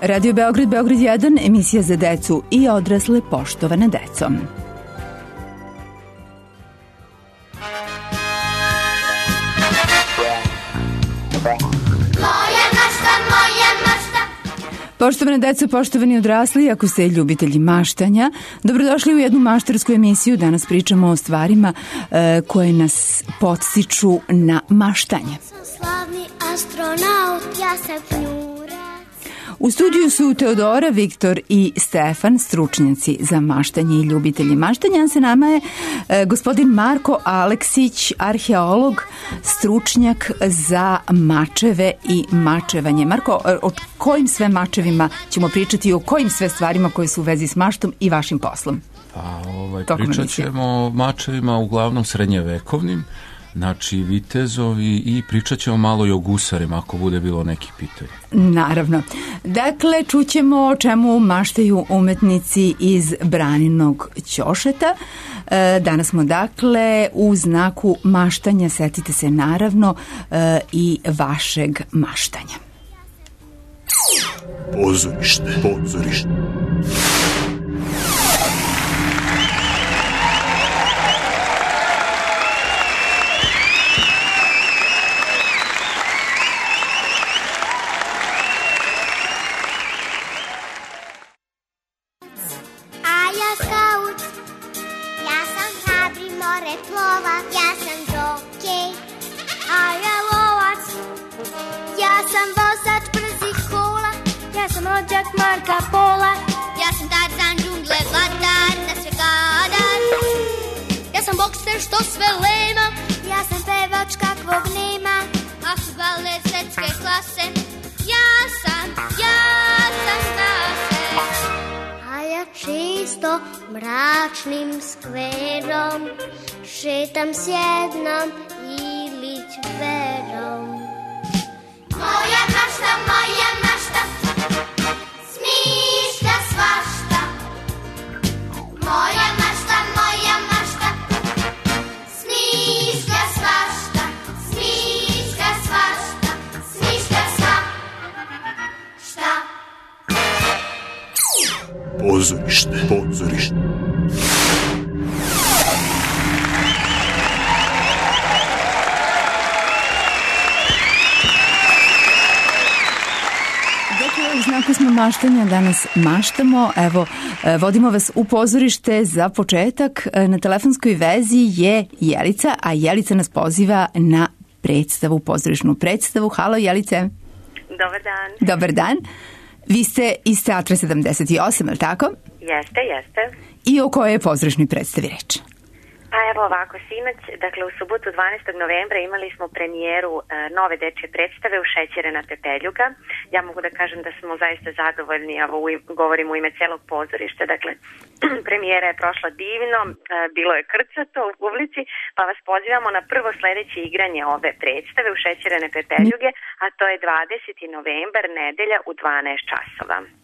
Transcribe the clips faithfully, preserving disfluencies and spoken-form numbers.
Radio Beograd, Beograd jedan, emisija za decu i odrasle, poštovane deco. Poštovane deco, poštovani odrasli, ako ste ljubitelji maštanja, dobrodošli u jednu maštarsku emisiju. Danas pričamo o stvarima e, koje nas podstiču na maštanje. Slavni astronaut, ja sam pnjurac. U studiju su Teodora, Viktor i Stefan, stručnjaci za maštanje i ljubitelji maštanja. Sa nama je e, gospodin Marko Aleksić, arheolog, stručnjak za mačeve i mačevanje. Marko, o kojim sve mačevima ćemo pričati i o kojim sve stvarima koje su u vezi s maštom i vašim poslom? Pa, ovaj, pričat ćemo o mačevima uglavnom srednjevekovnim, znači vitezovi, i pričat ćemo malo i o gusarima ako bude bilo nekih pitanja. Naravno. Dakle, čućemo o čemu maštaju umetnici iz Braninog ćošeta. Danas smo dakle u znaku maštanja, setite se naravno i vašeg maštanja. Pozorište, pozorište. Marka Pola, ja sam Tarzan džungle, vladar na sve kadar. Ja sam bokser što sve lema, ja sam pevač kakvog nema. A fudbaler svetske klase, ja sam, ja sam nase. A ja čisto mračnim skverom šetam s jednom ilić verom. Moja mašta, moja mašta, smišlja svašta. Moja mašta, moja mašta, smišlja svašta, smišlja svašta, smišlja svašta. Pozorište, pozorište. U znaku smo maštanja, danas maštamo. Evo, vodimo vas u pozorište. Za početak na telefonskoj vezi je Jelica, a Jelica nas poziva na predstavu, pozorišnu predstavu. Halo, Jelice. Dobar dan. Dobar dan. Vi ste iz Teatra sedamdeset osam, je li tako? Jeste, jeste. I o kojoj je pozorišnoj predstavi reč? Pa evo ovako, sinoć, dakle u subotu dvanaestog novembra imali smo premijeru e, nove dečje predstave U šećere na pepeljuga. Ja mogu da kažem da smo zaista zadovoljni, evo u, govorim u ime celog pozorišta, dakle premijera je prošla divno, e, bilo je krcato u publici, pa vas pozivamo na prvo sledeće igranje ove predstave U šećere na pepeljuge, a to je dvadeseti novembar, nedelja u dvanaest časova. E,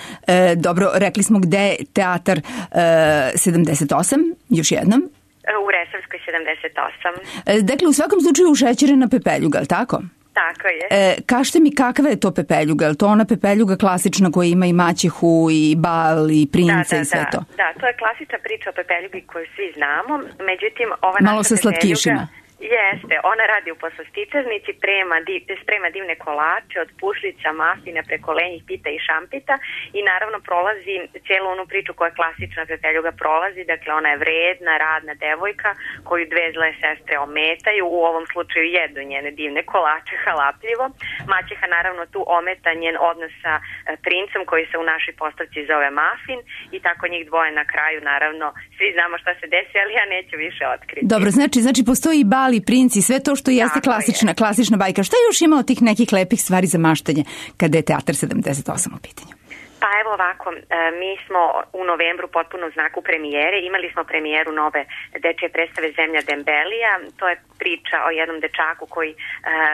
dobro, rekli smo gde je Teatar e, sedamdeset osam, još jednom? U Resavskoj sedamdeset osam. Dakle, u svakom slučaju U šećere na pepeljuga, ali tako? Tako je. E, kažete mi kakva je to pepeljuga? Je li to ona pepeljuga klasična koja ima i maćehu i bal i prince da, da, i sve da, to? Da, to je klasična priča o pepeljugi koju svi znamo. Međutim, ova malo sa slatkišima. Jeste, ona radi u poslastičarnici, prema, div, sprema divne kolače od pušlica, mafina preko lenjih pita i šampita i naravno prolazi cijelu onu priču koja klasična pepeljuga prolazi, dakle ona je vredna, radna devojka koju dve zle sestre ometaju, u ovom slučaju jedu njene divne kolače halapljivo. Maćeha naravno tu ometa njen odnos sa princem koji se u našoj postavci zove Mafin i tako njih dvoje na kraju naravno svi znamo šta se desi, ali ja neću više otkriti. Dobro, znači, znači postoji bal i princi, sve to što jeste klasična, je. klasična bajka. Šta još ima od tih nekih lepih stvari za maštanje kada je Teatar sedamdeset osam u pitanju? Pa evo ovako, mi smo u novembru potpuno u znaku premijere, imali smo premijeru nove dečje predstave Zemlja Dembelija, to je priča o jednom dečaku koji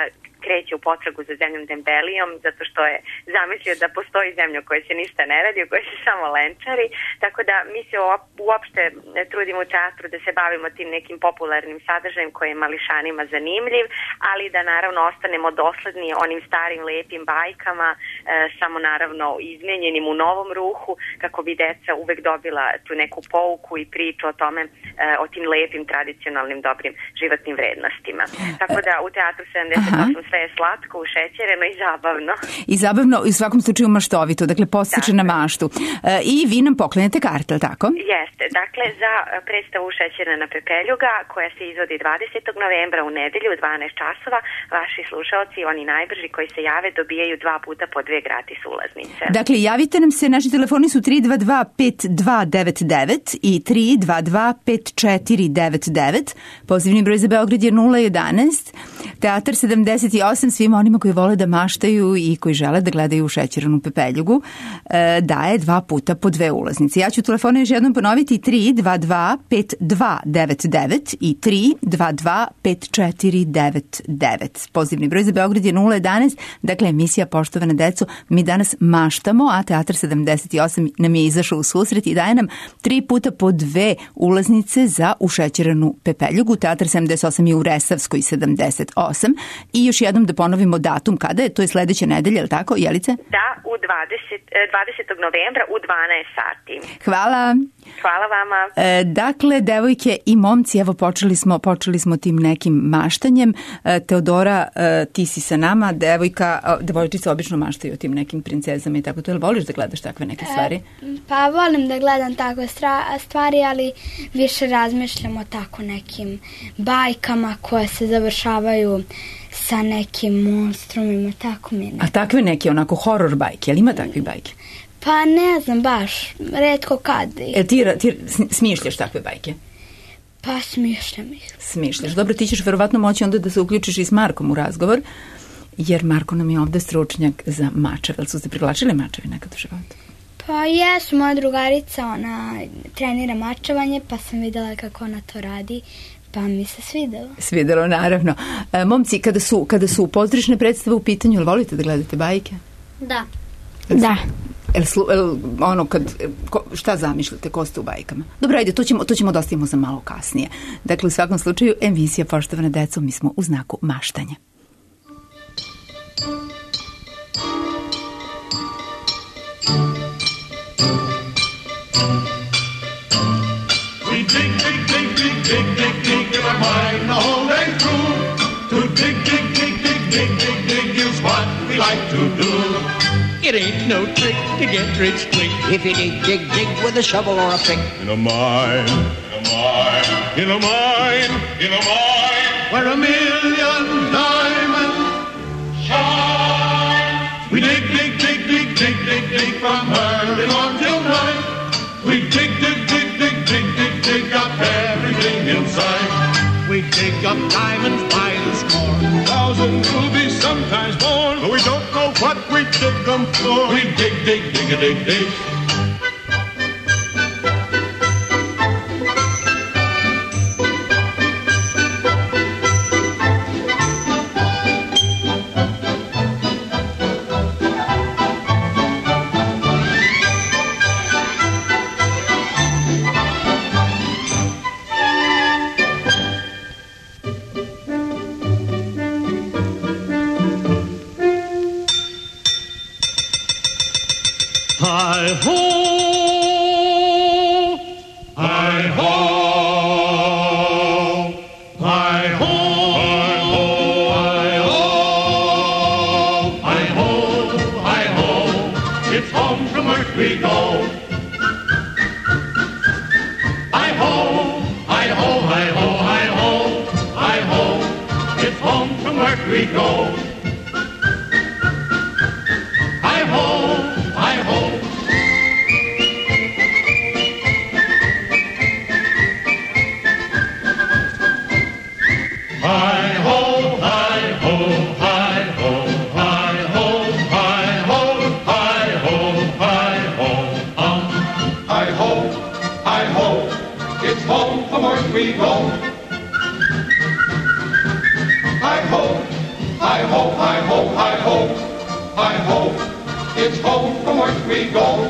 kreće u potragu za zemljom dembelijom, zato što je zamislio da postoji zemlja u kojoj se ništa ne radi, u kojoj se samo lenčari, tako da mi se uopšte trudimo u teatru da se bavimo tim nekim popularnim sadržajem koji je mališanima zanimljiv, ali da naravno ostanemo dosledni onim starim lepim bajkama, e, samo naravno izmenjenim u novom ruhu, kako bi deca uvek dobila tu neku pouku i priču o tome, e, o tim lepim, tradicionalnim, dobrim životnim vrednostima. Tako da u Teatru sedamdeset osam sve je slatko, ušećereno i zabavno. I zabavno, i u svakom slučaju maštovito, dakle postiče na maštu. E, I vi nam poklenete karte, tako? Jeste, dakle za predstavu Šećerena pepeljuga koja se izvodi dvadesetog novembra u nedelju u dvanaest časova, vaši slušaoci, oni najbrži koji se jave, dobijaju dva puta po dve gratis ulaznice. Dakle, javite nam se, naši telefoni su tri dva dva pet dva devet devet i tri dva dva pet četiri devet devet. Pozivni broj za Beograd je nula jedanaest. Teatar sedamdeset osam svima onima koji vole da maštaju i koji žele da gledaju Šećerenu pepeljugu daje dva puta po dve ulaznice. Ja ću telefone još jednom ponoviti tri dva dva pet dva devet devet i tri dva dva pet četiri devet devet. Pozivni broj za Beograd je nula jedanaest. Dakle, emisija Poštovana deco, mi danas maštamo, a Teatar sedamdeset osam nam je izašao u susret i daje nam tri puta po dve ulaznice za Ušećerenu pepeljugu. Teatar sedamdeset osam je u Resavskoj sedamdeset osam. I još jednom da ponovimo datum kada je, to je sledeće nedelje, je li tako, Jelice? Da, u dvadesetog novembra u dvanaest sati. Hvala. Hvala vama. E, dakle, devojke i momci, evo počeli smo, počeli smo tim nekim maštanjem. E, Teodora, e, ti si sa nama, devojka, devojčice obično maštaju o tim nekim princezama i tako to. Jel voliš da gledaš takve neke stvari? E, pa volim da gledam takve stvari, ali više razmišljam o tako nekim bajkama koje se završavaju sa nekim monstrumima, tako mi je. A takve neke onako horror bajke, jel ima takve bajke? Pa ne znam baš, retko kad. E, ti, ti smišljaš takve bajke? Pa smišljam ih. Smišljaš. Dobro, ti ćeš verovatno moći onda da se uključiš i s Markom u razgovor, jer Marko nam je ovde stručnjak za mačeve. Ali su se privlačili mačevi nekad u životu? Pa jesu, moja drugarica, ona trenira mačevanje, pa sam videla kako ona to radi. Pa mi se svidelo. Svidelo, naravno. E, momci, kada su, kada su pozorišne predstave u pitanju, ili volite da gledate bajke? Da. El, da. El, el, ono, kad, ko, šta zamišljate, ko ste u bajkama? Dobro, ajde, to ćemo, to ćemo da ostavimo za malo kasnije. Dakle, u svakom slučaju, emisija Poštovana deco, mi smo u znaku maštanja. We dig, dig, dig, dig, dig, dig, dig in our mine the whole day through. To dig, dig, dig, dig, dig, dig, dig is what we like to do. It ain't no trick to get rich quick if you dig, dig, dig with a shovel or a pick. In a mine, in a mine, in a mine, in a mine, where a million diamonds shine. We dig, dig, dig, dig, dig, dig, dig from early morn till night. We dig, dig, dig, dig, dig, dig, dig up everything inside. We dig up diamonds by the score, thousand rubies, sometimes more. But we don't know what we dig them for. We dig, dig, dig, a dig, dig. Hi-ho, hi-ho, hi-ho, hi-ho, hi-ho, hi-ho, it's home from work we go. Hi-ho, hi-ho, hi-ho, hi-ho, hi-ho, it's home from work we go. Hi-ho, hi-ho. We go. Hi ho, hi Hi-ho, hi-ho, hi-ho, hi-ho, it's home from work we go.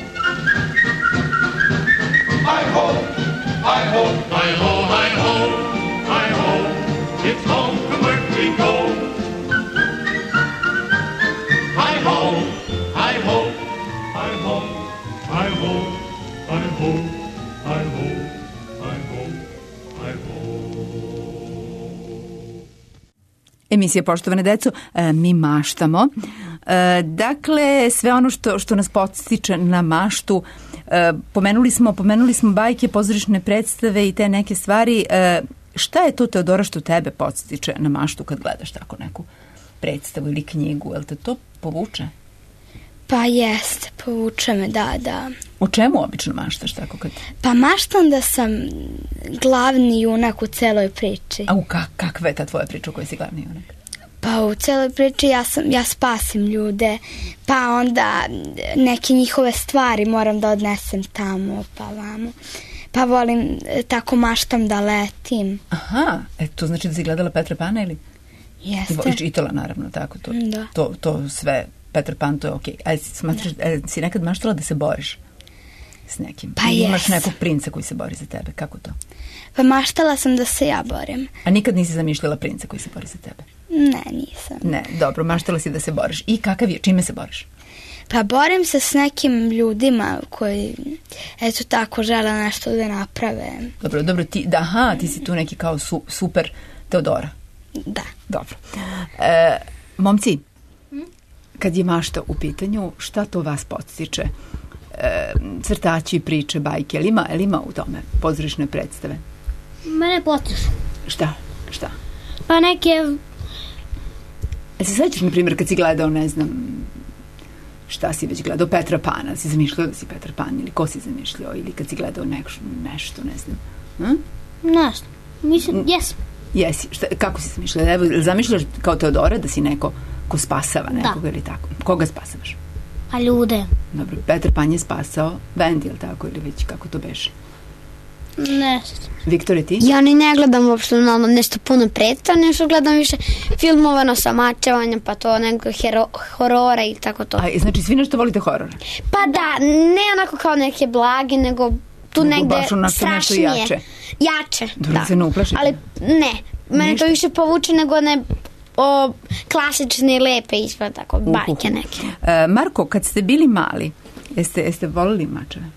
Hi-ho, hi-ho, hi-ho, hi-ho, hi-ho, it's home from work we go. Hi-ho, hi-ho, hi-ho, hi-ho, hi-ho, hi-ho, hi-ho, hi-ho. Emisija Poštovane deco, mi maštamo. Dakle, sve ono što, što nas podstiče na maštu, pomenuli smo, pomenuli smo bajke, pozorišne predstave i te neke stvari. Šta je to, Teodora, što tebe podstiče na maštu kad gledaš tako neku predstavu ili knjigu? Je li te to povuče? Pa jeste, povuče me, da, da. O čemu obično maštaš tako kad? Pa maštam da sam glavni junak u celoj priči. A u ka, kakva je ta tvoja priča u kojoj si glavni junak? Pa u celoj priči ja, sam, ja spasim ljude, pa onda neke njihove stvari moram da odnesem tamo, pa vamo. Pa volim, tako maštam da letim. Aha, e, to znači da si gledala Petra Pana ili? Jeste. I čitala, naravno, tako. To, da. to, to sve, Petar Pan, to je okej. Okay. A smatraš, da. si nekad maštala da se boriš s nekim? Pa ili jes. Imaš nekog princa koji se bori za tebe, kako to? Pa maštala sam da se ja borim. A nikad nisi zamišljala princa koji se bori za tebe? Ne, nisam. Ne, dobro, maštala si da se boriš. I kakav je, čime se boriš? Pa borim se s nekim ljudima koji, eto tako, žele nešto da naprave. Dobro, dobro, ti, da, aha, ti si tu neki kao su, super Teodora. Da. Dobro. E, momci, kad je mašta u pitanju, šta to vas podstiče? E, crtači, priče, bajke, ili ima, ili ima u tome pozorišne predstave? Mene potiče. Šta? Šta? Pa neke... E se sećaš, na primjer, kad si gledao, ne znam, šta si već gledao, Petra Pana, si zamišljao da si Petar Pan, ili ko si zamišljao, ili kad si gledao nešto, nešto ne znam. Hm? Ne znam. Mislim, jesam. Jesi. Šta, kako si zamišljao? Evo, zamišljaš kao Teodora da si neko ko spasava nekoga da. Ili tako? Koga spasavaš? Pa ljude. Dobro, Petar Pan je spasao Vendi, ili tako, ili već kako to beše? Ne. Viktore, ti? Ja ni ne gledam uopšte na nešto puno predstav, nešto gledam više filmova na samačevanjem, pa to nego hero, horora i tako to. A, znači, svi nešto volite horore? Pa da, ne onako kao neke blagi, nego tu nego negde baš onako strašnije. Nešto jače. Jače, dobro, da. Se ne uplašite? Ali ne, mene ništa. To više povuče nego ne o, klasične, lepe ispred, tako, uh, bajke neke. Uh, Marko, kad ste bili mali, jeste, jeste volili mačeve?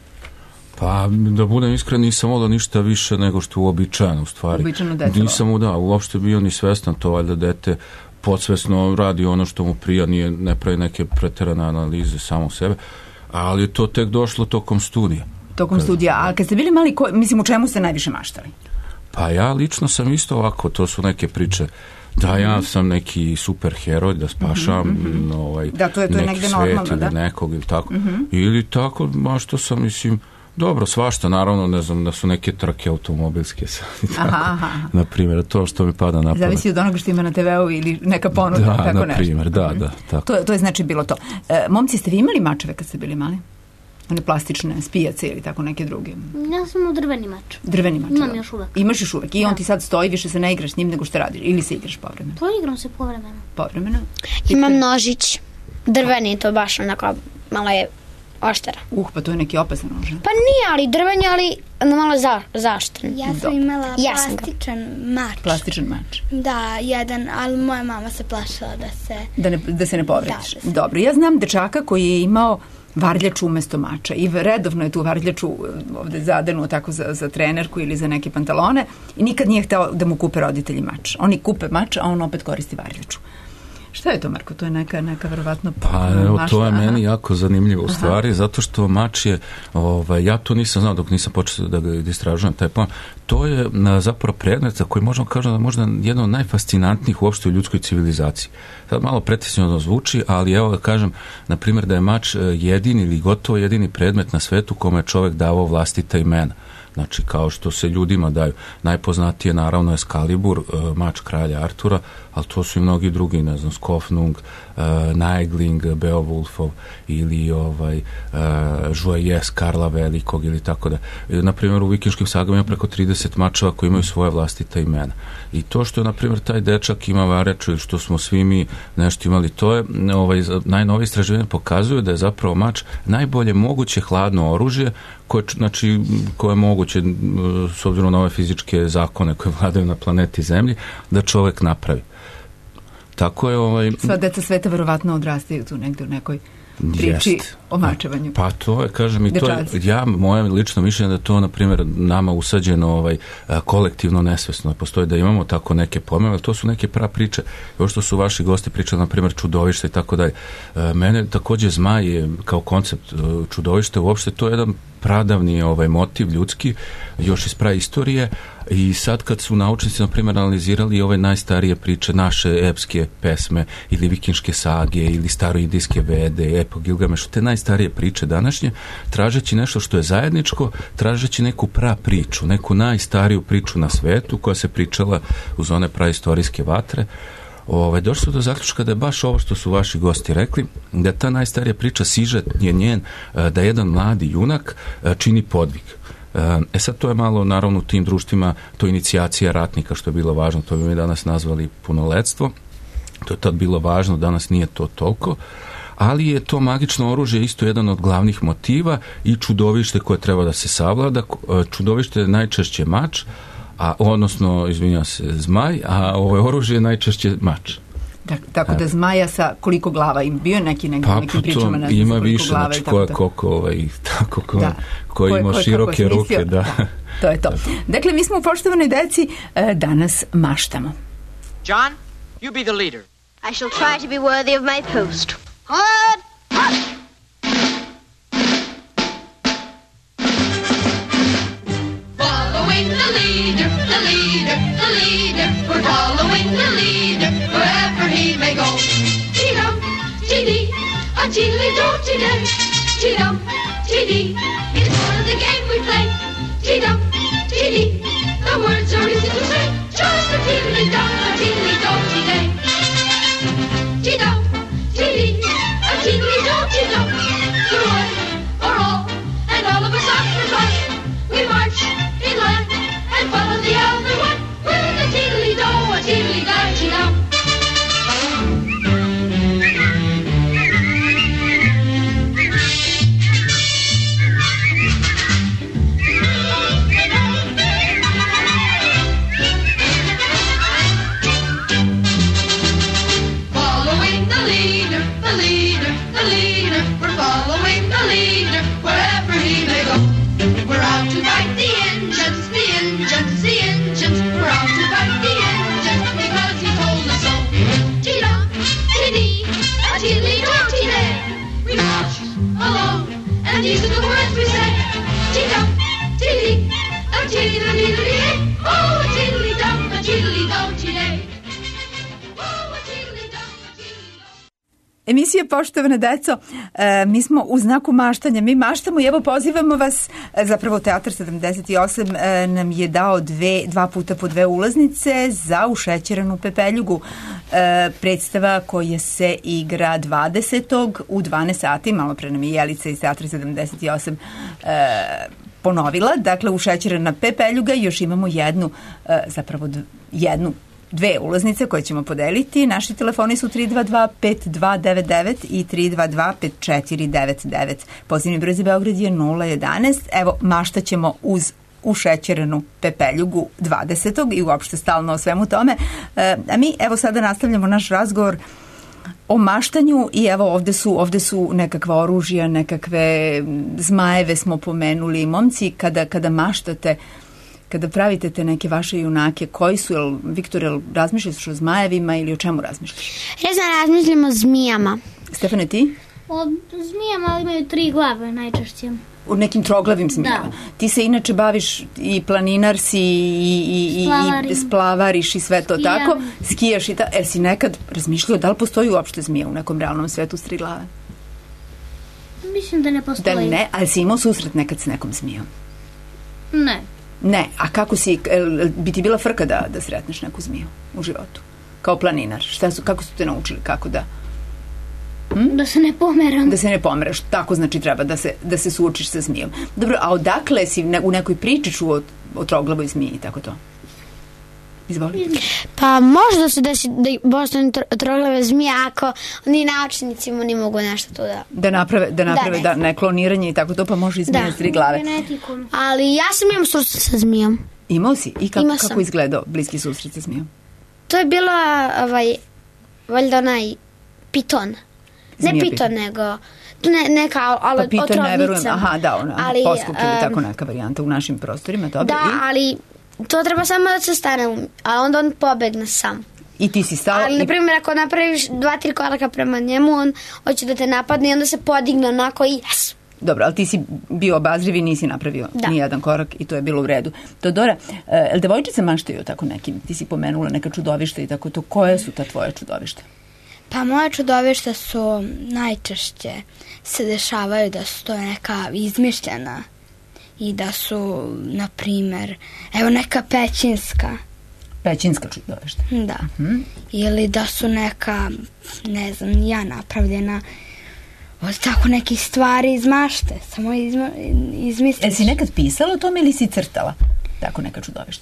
Pa, da budem iskren, nisam volio ništa više nego što je uobičajeno, u stvari. Uobičajeno dete. Nisam, da, uopšte bio ni svestan to, valjda dete podsvesno radi ono što mu prija, nije, ne pravi neke preterane analize samo u sebe, ali je to tek došlo tokom studija. Tokom studija, a kad ste bili mali, ko, mislim, u čemu ste najviše maštali? Pa ja lično sam isto ovako, to su neke priče, da ja sam neki super heroj, da spašavam mm-hmm. ovaj, da, to je, to je neki svet normalno, ili da? nekog ili tako. Mm-hmm. Ili tako, ma što sam, mislim, dobro, svašta, naravno, ne znam, da su neke trke automobilske sad, tako, aha, aha. na primjer, to što mi pada na pamet. Zavisi od onoga što ima na te veu ili neka ponuda, da, tako na nešto. primjer, da, da, tako. To, to je znači bilo to. E, momci, ste vi imali mačeve kad ste bili mali? One plastične, spijace ili tako neke druge? Ja sam u drveni mač. Drveni mač? Imam još uvek. Imaš još uvek i da. On ti sad stoji, više se ne igraš s njim nego što radiš ili se igraš povremeno? Pa igram se povremeno. Povremeno? Imam nožić, drveni, to baš onako malo je oštara. Uh, pa to je neki opasan nož. Pa nije, ali drveni, ali malo za, zaštren. Ja sam Dobre. imala ja plastičan mač. Plastičan mač. Da, jedan, ali moja mama se plašila da se... Da, ne, da se ne povrediš. Da, da se... Dobro, ja znam dečaka koji je imao varljaču umesto mača i redovno je tu varljaču ovde zadanu tako za, za trenerku ili za neke pantalone i nikad nije hteo da mu kupe roditelji mač. Oni kupe mač, a on opet koristi varljaču. Šta je to, Marko? To je neka, neka verovatno... Pa evo, to je meni jako zanimljivo u stvari, zato što mač je, ovaj, ja to nisam znao dok nisam počeo da ga istražujem, taj plan, to je zapravo predmet za koji možemo kažem da možda jedan od najfascinantnijih uopšte u ljudskoj civilizaciji. Sad malo pretisno zvuči, ali evo da kažem, na primjer da je mač jedini ili gotovo jedini predmet na svetu kome je čovek davao vlastita imena. Znači, kao što se ljudima daju. Najpoznatije, naravno, je Excalibur, mač kralja Artura, ali to su i mnogi drugi, ne znam, Skofnung, uh, Naegling, Beowulfov ili ovaj, uh, Joyeux, Karla Velikog ili tako da. Na primjer, u vikinškim sagama ima preko trideset mačeva koji imaju svoje vlastita imena. I to što je, na primjer, taj dečak ima vareču ili što smo svi mi nešto imali, to je, ovaj, najnovije istraživanje pokazuju da je zapravo mač najbolje moguće hladno oružje koje, znači, koje je moguće, s obzirom na ove fizičke zakone koje vladaju na planeti Zemlji, da čovek napravi. Tako je ovaj... Sva deca sveta verovatno odrastaju tu negde u nekoj priči Jest. o mačevanju. Pa to je, kažem, i to je, ja, moje lično mišljenje da je to, na primjer, nama usađeno ovaj, kolektivno nesvesno. Postoji da imamo tako neke pojmove, ali to su neke pra priče. Još što su vaši gosti pričali, na primjer, čudovište i tako dalje. Mene takođe zmaj je kao koncept čudovište, uopšte to je jedan pradavni ovaj, motiv ljudski, još iz praistorije, i sad kad su naučnici, na primjer, analizirali ove najstarije priče, naše epske pesme ili vikinške sage ili staroindijske vede, epo Gilgameš, te najstarije priče današnje, tražeći nešto što je zajedničko, tražeći neku pra priču, neku najstariju priču na svetu koja se pričala uz one praistorijske vatre, Ovaj, došli su do zaključka da je baš ovo što su vaši gosti rekli, da ta najstarija priča sižet je njen, da jedan mladi junak čini podvig. E sad to je malo, naravno, u tim društvima, to je inicijacija ratnika, što je bilo važno, to bi mi danas nazvali punoletstvo, to je tad bilo važno, danas nije to toliko, ali je to magično oružje isto jedan od glavnih motiva i čudovište koje treba da se savlada. Čudovište je najčešće mač, a odnosno, izvinjam se, zmaj, a ovo oružje je najčešće mač. Tak, tako da zmaja sa koliko glava im bio neki neki pa, nekim pričama ne ima više, znači ko je koliko ovaj, tako ko, da. ko ima ko, široke ruke, da. da. To je to. Dakle, mi smo u Poštovanoj deci danas maštamo. John, you be the leader. I shall try to be worthy of my post. Hard! Following the leader, the leader, the leader. We're following the leader wherever he may go. Chee-dum, chee-dee, a chee-lee-do-chee-day. Chee-dum, chee-dee, it's part of the game we play. Chee-dum, chee-dee, the words are easy to say. Just a chee-lee-dum, a chee-lee-do-chee-day. Chee-dum, chee-dee, a chee-lee-do-chee-dum. For one, for all, and all of us after fun, we march in line and follow the elder one. With a chee-lee-do, a chee-lee-do-chee-dum. And these are the words we say. Chee-dum, chee-dee, a chee-dee-dee-dee-dee. Oh, a chee-dee-dum, a chee-dee-dum-chee-day. Oh, a chee-dee-dum, a chee-dee-dum. Emisija Poštovana deco, e, mi smo u znaku maštanja, mi maštamo i evo pozivamo vas, e, zapravo Teatar sedamdeset osam e, nam je dao dve, dva puta po dve ulaznice za Ušećerenu pepeljugu, e, predstava koja se igra dvadesetog u dvanaest sati, malo pre nam je Jelica iz Teatra sedamdeset osam e, ponovila, dakle Ušećerena pepeljuga, još imamo jednu, e, zapravo d, jednu dve ulaznice koje ćemo podeliti. Naši telefoni su tri dva dva pet dva devet devet i tri dva dva pet četiri devet devet. Pozivni broj za Beograd je nula jedanaest. Evo, maštaćemo uz Ušećerenu pepeljugu dvadesetog i uopšte stalno o svemu tome. E, a mi, evo, sada nastavljamo naš razgovor o maštanju i evo ovde su, ovde su nekakva oružja, nekakve zmajeve smo pomenuli. Momci, kada, kada maštate, kada pravite te neke vaše junake, koji su, jel, Viktor, jel razmišljaš o zmajevima ili o čemu razmišljaš? Ja znam, razmišljam o zmijama. Stefane, ti? O zmijama, ali imaju tri glave najčešće. U nekim troglavim zmijama. Da. Ti se inače baviš i planinar si i, i, i, i splavariš i sve to Skijam. Tako. Skijaš i tako. Er si nekad razmišljao da li postoji uopšte zmija u nekom realnom svetu s tri glave? Mislim da ne postoji. Da ne, ali si imao susret nekad s nekom zmijom? Ne. Ne, a kako si, bi ti bila frka da, da sretneš neku zmiju u životu? Kao planinar, šta su, kako su te naučili, kako da... Hm? Da se ne pomeram. Da se ne pomeraš, tako znači treba da se, da se suočiš sa zmijom. Dobro, a odakle si ne, u nekoj priči čuo o, o troglavoj zmiji i tako to? Izvoli. Pa možda se desi da postane troglave zmije ako ni naučnici mu ni mogu nešto tu da... Da naprave, da naprave da, da, ne kloniranje i tako to, pa može i zmije s tri glave. Ali ja sam imam susret sa zmijom. Imao si? I kako, kako izgledao bliski susret sa zmijom? To je bila, ovaj, valjda onaj piton. Ne piton, piton, nego ne, neka ali, pa piton ne verujem, aha, da, ona, ali, poskup ili um, tako neka varijanta u našim prostorima, dobro. Da, i? ali to treba samo da se stane, a onda on pobegne sam. I ti si stala... Ali, na primjer, ako napraviš dva, tri koraka prema njemu, on hoće da te napadne i onda se podigne onako i jes. Dobro, ali ti si bio obazriv i nisi napravio da. Nijedan korak i to je bilo u redu. Teodora, je li devojčice maštaju tako nekim? Ti si pomenula neka čudovišta i tako to. Koje su ta tvoja čudovišta? Pa moje čudovišta su najčešće se dešavaju da su to neka izmišljena i da su, na primjer, evo neka pećinska. Pećinska čudovišta? Da. Uh-huh. Ili da su neka, ne znam, ja napravljena od tako nekih stvari iz mašte. Samo izma, izmisliš. Jel si nekad pisala o tome ili si crtala tako neka čudovišta?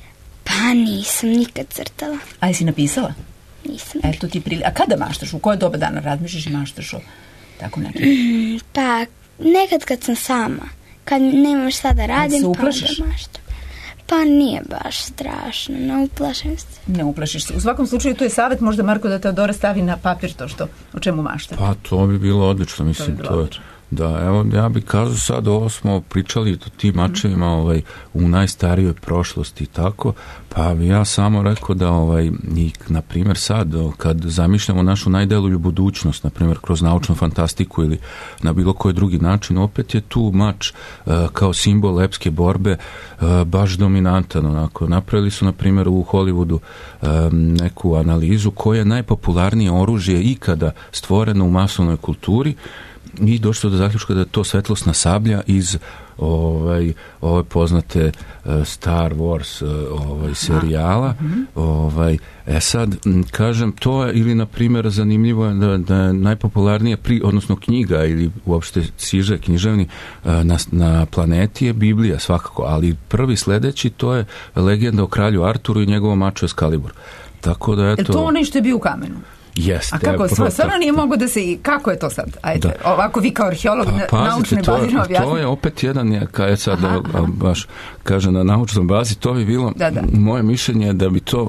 Pa nisam nikad crtala. A jesi napisala? Nisam. Eto ti prili... A kada maštaš? U koje doba dana razmišljaš i maštaš o tako nekim? Mm, pa nekad kad sam sama. Kad nemam šta da radim, se uplašiš? Pa onda maštam. Pa nije baš strašno, ne uplašim se. Ne uplašiš se. U svakom slučaju to je savjet, možda Marko da Teodora stavi na papir to što, o čemu mašta. Pa to bi bilo odlično, mislim. To bi bilo to je... odlično. Da, evo, ja bih kazao sad, ovo smo pričali o tim mačevima ovaj, u najstarijoj prošlosti i tako, pa bi ja samo rekao da, ovaj, i, na primjer sad, kad zamišljamo našu najdelulju budućnost, na primjer kroz naučnu fantastiku ili na bilo koji drugi način, opet je tu mač uh, kao simbol epske borbe uh, baš dominantan, onako. Napravili su, na primjer, u Hollywoodu um, neku analizu koje je najpopularnije oružje ikada stvoreno u masovnoj kulturi, i došlo do zaključka da je to svetlosna sablja iz ovaj, ove poznate uh, Star Wars uh, ovaj, serijala. Mm-hmm. Ovaj, e sad, kažem, to je, ili na primjer zanimljivo je da, da je najpopularnija pri, odnosno knjiga ili uopšte siže književni uh, na, na planeti je Biblija svakako, ali prvi sledeći to je legenda o kralju Arturu i njegovom maču Excalibur. Tako da, eto... Je to onaj što je bio u kamenu? Jeste. A kako, stvarno nije mogo da se, kako je to sad? Ajde, da. Ovako vi kao arheolog pa, na naučnoj bazi objasnite. To je opet jedan, je, kad sad aha, da, aha. baš kaže na naučnoj bazi, to bi bilo, da, da. moje mišljenje da bi to,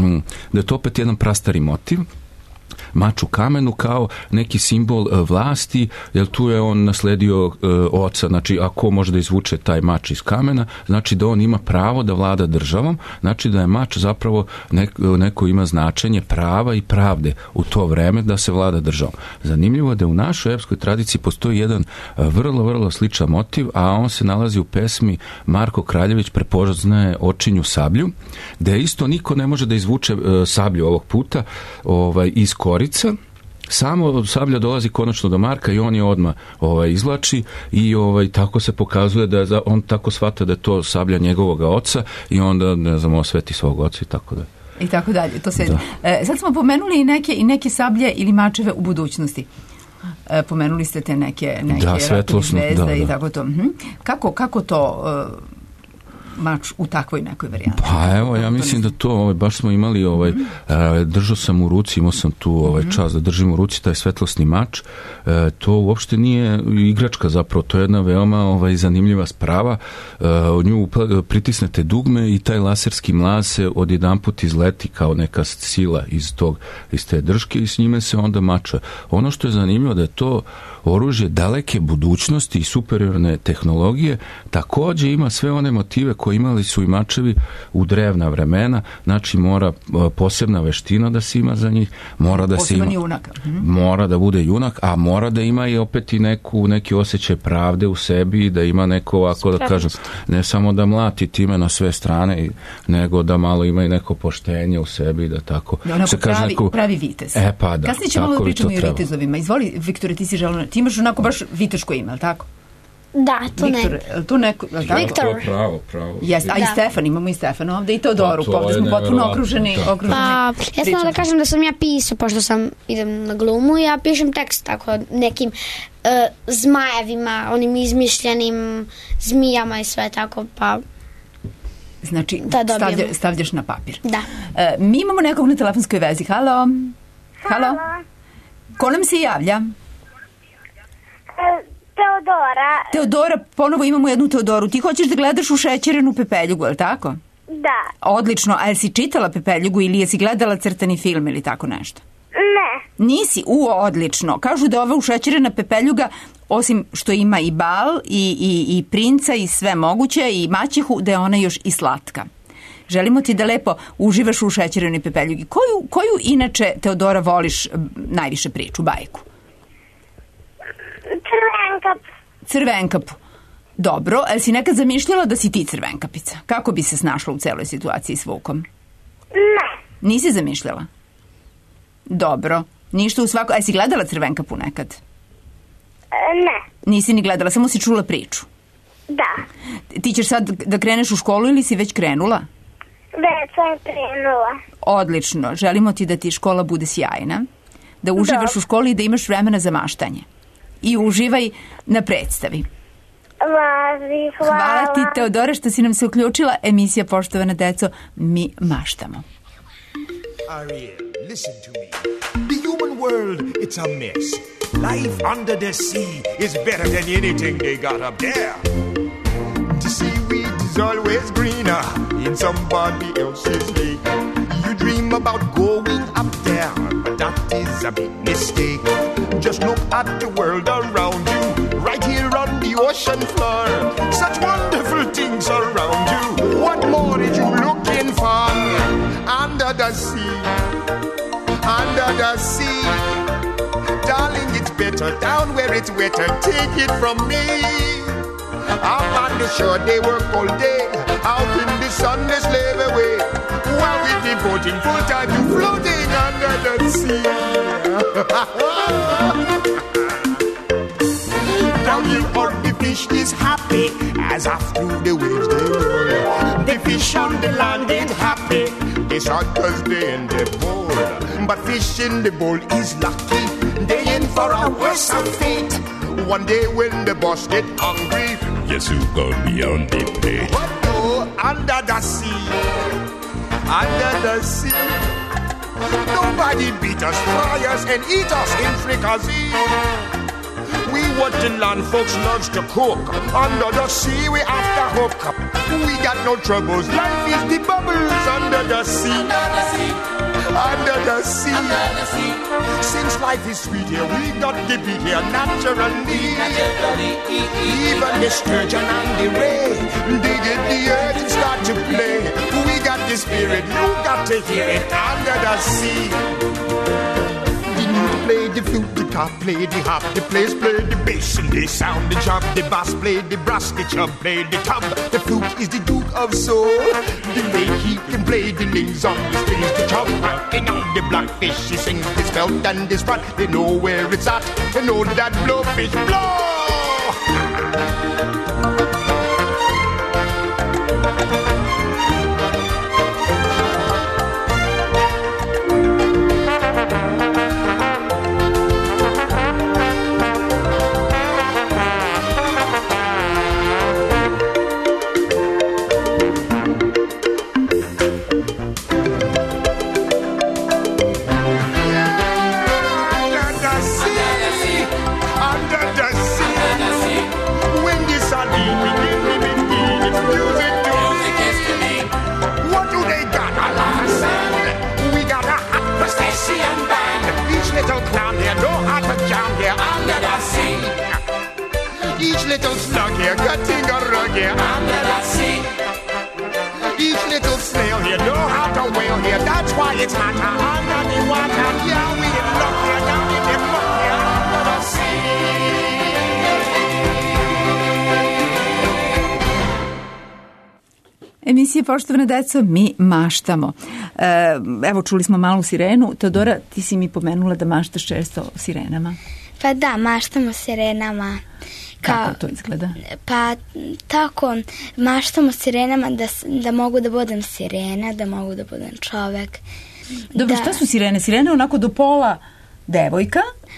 da je to opet jedan prastari motiv, mač u kamenu kao neki simbol uh, vlasti, jer tu je on nasledio uh, oca, znači ako može da izvuče taj mač iz kamena, znači da on ima pravo da vlada državom, znači da je mač zapravo nek, neko ima značenje prava i pravde u to vreme da se vlada državom. Zanimljivo je da u našoj epskoj tradiciji postoji jedan uh, vrlo, vrlo sličan motiv, a on se nalazi u pesmi Marko Kraljević prepoznaje očinju sablju, gde isto niko ne može da izvuče uh, sablju ovog puta ovaj, iz korica, samo sablja dolazi konačno do Marka i on je odmah ovaj, izvlači i ovaj, tako se pokazuje da je, on tako shvata da je to sablja njegovog oca i onda, ne znam, osveti svog oca i tako da. I tako dalje. To se, e, sad smo pomenuli i neke, i neke sablje ili mačeve u budućnosti. E, pomenuli ste te neke, neke da, svetlosno, zvezde da, i da. tako to. Hm. Kako, kako to... Uh, mač u takvoj nekoj varijanti? Pa evo, ja mislim da to, ovaj, baš smo imali, ovaj, mm-hmm. uh, držao sam u ruci, imao sam tu ovaj, čas da držim u ruci taj svetlosni mač. Uh, to uopšte nije igračka zapravo, to je jedna veoma ovaj, zanimljiva sprava. Uh, od nju pritisnete dugme i taj laserski mlaz se odjedanput izleti kao neka sila iz, tog, iz te drške i s njime se onda mača. Ono što je zanimljivo da je to oružje daleke budućnosti i superiorne tehnologije, takođe ima sve one motive koje imali su i mačevi u drevna vremena, znači mora posebna veština da se ima za njih, mora da se ima, junak. mora da bude junak, a mora da ima i opet i neku, neki osjećaj pravde u sebi, da ima neko ovako da kažem, ne samo da mlati time na sve strane, nego da malo ima i neko poštenje u sebi, da tako da onako se kaže pravi, neko, pravi vitez. E pa da. Kasnije ćemo da pričamo i o vitezovima. Izvoli, Viktore, ti si želeo, ti imaš onako baš viteško ime, ali tako? Da, to Viktor, ne. Tu neko, da, Viktor. To pravo, pravo. Jeste, a i Stefan, imamo i Stefan ovde i Teodoru, pa ovde smo potpuno okruženi. okruženi pa, ja sam da kažem da sam ja pisao, pošto sam idem na glumu, ja pišem tekst tako nekim uh, zmajevima, onim izmišljenim zmijama i sve tako, pa znači, stavlja, stavljaš na papir. Da. E, mi imamo nekog na telefonskoj vezi. Halo? Halo? Halo? Ko nam se javlja? E, Teodora. Teodora, ponovo imamo jednu Teodoru. Ti hoćeš da gledaš u šećerenu Pepeljugu, je li tako? Da. Odlično. A jesi čitala Pepeljugu ili jesi gledala crtani film ili tako nešto? Ne. Nisi? U, odlično. Kažu da ova ušećerena Pepeljuga, osim što ima i bal i, i, i princa i sve moguće i maćehu, da je ona još i slatka. Želimo ti da lepo uživaš u šećerenoj Pepeljugi. Koju, koju inače, Teodora, voliš najviše priču, bajku? Crvenkap. Crvenkapu. Dobro, ali si nekad zamišljala da si ti Crvenkapica? Kako bi se snašla u celoj situaciji s Vukom? Ne. Nisi zamišljala? Dobro. Ništa u svako... A jesi gledala Crvenkapu nekad? Ne. Nisi ni gledala, samo si čula priču? Da. Ti ćeš sad da kreneš u školu ili si već krenula? Već sam krenula. Odlično. Želimo ti da ti škola bude sjajna, da uživaš da. u školi i da imaš vremena za maštanje. I uživaj na predstavi. Važi, hvala. Hvala ti, Teodora, što si nam se uključila. Emisija Poštovana deco, mi maštamo. Ariel, listen to me. The human world, it's a mess. Life under the sea is better than anything they got up there. The seaweed is always greener in somebody else's lake. You dream about going up there, but that is a big mistake. Just look at the world around you, right here on the ocean floor. Such wonderful things around you. What more are you looking for? Under the sea, under the sea. Darling, it's better down where it's wetter. Take it from me. Up on the shore they work all day. Out in the sun they slave away. While we're devoting full time to floating under the sea. Down here on the fish is happy as after the waves they roll. The fish on the land ain't happy. It's hard cause they in the bowl. But fish in the bowl is lucky. They in for a worse of fate. One day when the boss get hungry, yes, you gonna be on the plate. But no, under the sea, under the sea, nobody beat us, fry us, and eat us in fricassee. We what the land folks loves to cook. Under the sea we have to hook up. We got no troubles. Life is the bubbles under the sea. Under the sea. Under the sea. Under the sea. Since life is sweet here, we got to be here naturally. Naturally. Even the sturgeon and the ray, they get the earth and start to play. We got the spirit, you got to hear it under the sea. Play the flute, the cop play the hop, the players play the bass and they sound the chop. The bass play the brass, the chub play the tub. The flute is the duke of soul. The way he can play the names on the strings. The chub rocking on the blackfish, he sings his belt and his front. They know where it's at, they know that blowfish blow. Each little slug here, cutting a rug here under the sea. Each little snail here know how to whale here. That's why it's hotter under the water. Yeah, we in luck here, down in the muck here under the sea. Emisija Poštovana deco, mi maštamo. E, evo, čuli smo malu sirenu. Teodora, ti si mi pomenula da maštaš često o sirenama. Pa da, maštamo o sirenama. Kako to izgleda? Pa tako, maštam o sirenama da, da mogu da budem sirena, da mogu da budem čovek. Dobro, da... šta su sirene? Sirene onako do pola devojka,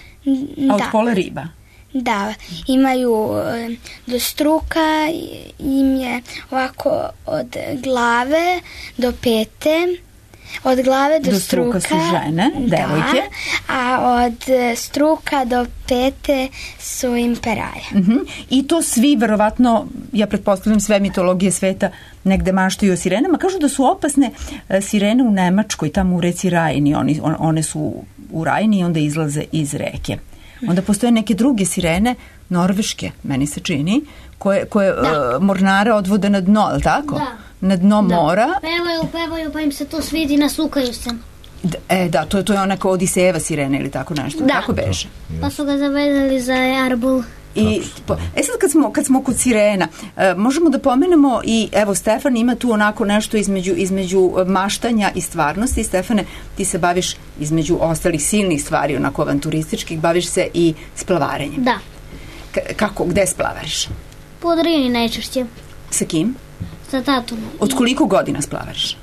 a od da. pola riba. Da, imaju do struka, im je ovako od glave do pete, od glave do, do struka, struka su žene, devojke. Da, a od struka do pete su im peraje. Uh-huh. I to svi, verovatno, ja pretpostavljam sve mitologije sveta, negde maštaju o sirenama. Kažu da su opasne sirene u Nemačkoj, tamo u reci Rajni. Oni, one su u Rajni i onda izlaze iz reke. Onda postoje neke druge sirene, norveške, meni se čini, koje, koje uh, mornare odvode na dno, je li tako? Da. Na dno da. mora. Pevaju, pevaju, pa im se to svidi, nasukaju se. D- e, da, to, to je onaka Odisejeva sirena ili tako nešto. Da. Tako beže. Pa su ga zavezali za jarbol. I, e sad kad smo, kad smo kod sirena, e, možemo da pomenemo i evo Stefan ima tu onako nešto između, između maštanja i stvarnosti. Stefane, ti se baviš između ostalih silnih stvari, onako avanturističkih, baviš se i splavarenjem. Da. K- kako, gde splavariš? Po Drini najčešće. Sa kim? Sa tatom. Od koliko godina splavariš?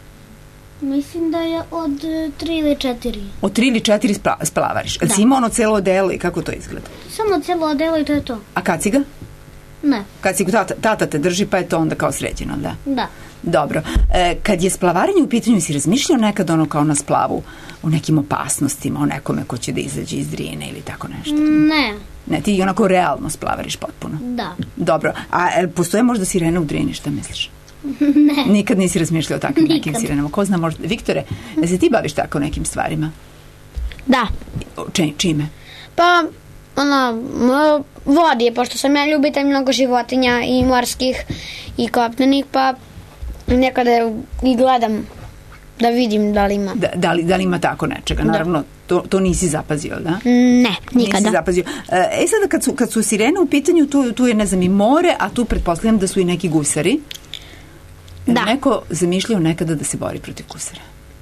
Mislim da je od tri ili četiri. Od tri ili četiri spla, splavariš. Da. Si ima ono celo odelo i kako to izgleda? Samo celo odelo i to je to. A kad si ga? Ne. Kad si ga tata, tata te drži pa je to onda kao sređeno, da? Da. Dobro. E, kad je splavarenje u pitanju, si razmišljao nekad ono kao na splavu o nekim opasnostima, o nekome ko će da izađe iz Drine ili tako nešto? Ne. Ne, ti onako realno splavariš potpuno? Da. Dobro. A e, postoje možda sirene u Drini, šta misliš? Ne. Nikad nisi razmišljao o takvim nekim sirenama. Ko zna možda... Viktore, da se ti baviš tako nekim stvarima? Da. Če, čime? Pa, ono, vodi, pošto sam ja ljubitelj mnogo životinja i morskih i kopnenih, pa nekada i gledam da vidim da li ima. Da, da, li, da li ima tako nečega? Naravno, da. to, to nisi zapazio, da? Ne, nikada. Nisi zapazio. E sada, kad su, kad su sirene u pitanju, tu, tu je, ne znam, i more, a tu pretpostavljam da su i neki gusari. Da. Neko zamišljao nekada da se bori protiv gusara?